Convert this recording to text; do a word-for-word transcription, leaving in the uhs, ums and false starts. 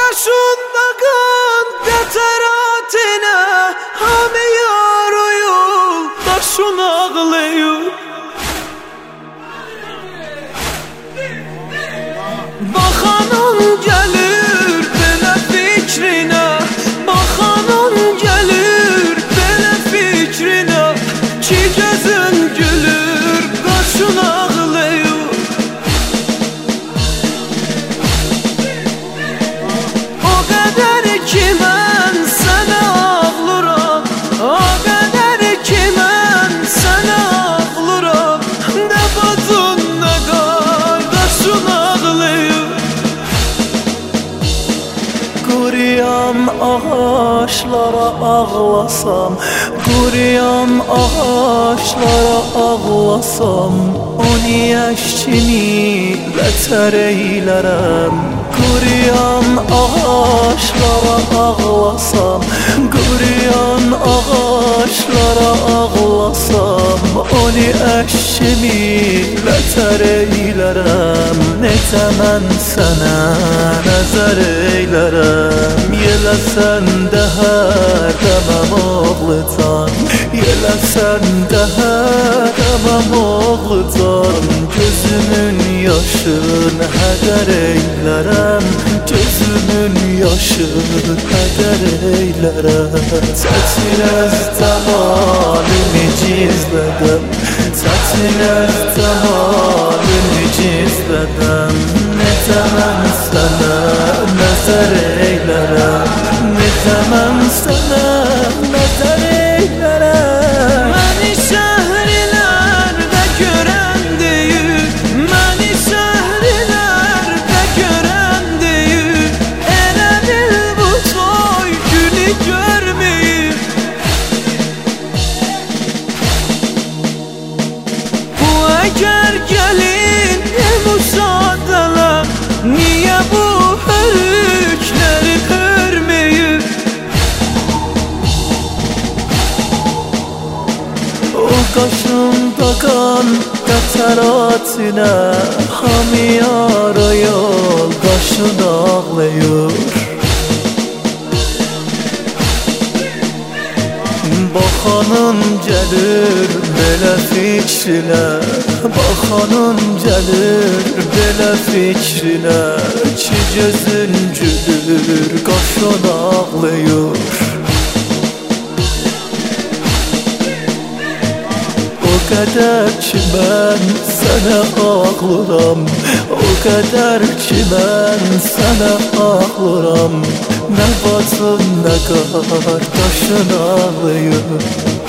Qaşında qan qətaratına, hamı yarıyıl, daşın ağlayır. Baxanın gəlir belə fikrinə, baxanın gəlir belə fikrinə, ki gözün gülür, qaşın ağlayır. O qədər ki mən sənə ağlıram, o qədər ki mən sənə ağlıram, nə bacın nə qardaşın ağlayır. Quruyam ağaçlara ağlasam, quruyam ağaçlara ağlasam, on yaş kimi vətər eylərəm. Quruyam ağaçlara ağlasam, quruyam ağaçlara ağlasam, on yaş kimi vətər eylərəm. Necə mən sənə nəzər eylərəm, yeləsən də hər dəməm oğlucan, yeləsən də hər dəməm oğlucan. Gözümün yaşın hədər eylərəm, gözümün yaşın hədər eylərəm. Çətinəzdə halimi gizlədim, çətinəzdə halimi gizlədim. Necə mən sənə nəzər eylərəm, necə mən sənə nəzər eylərəm. Məni şəhərlərdə görən deyir, məni şəhərlərdə görən deyir, elə bil bu toy günü görməyib. Bu əgər gəlin müsaadələr, niyə bu hörükləri hörməyib? O qaşında qan qətaratına, hamı yarayol qaşın ağlayır. Baxanın gəlir belə fikrinə, baxanın gəlir belə fikrinə, ki gözün gülür, qaşın ağlayır. O qədər ki mən sənə ağlıram, o qədər ki mən sənə ağlıram, nə bacın nə qardaşın ağlayır.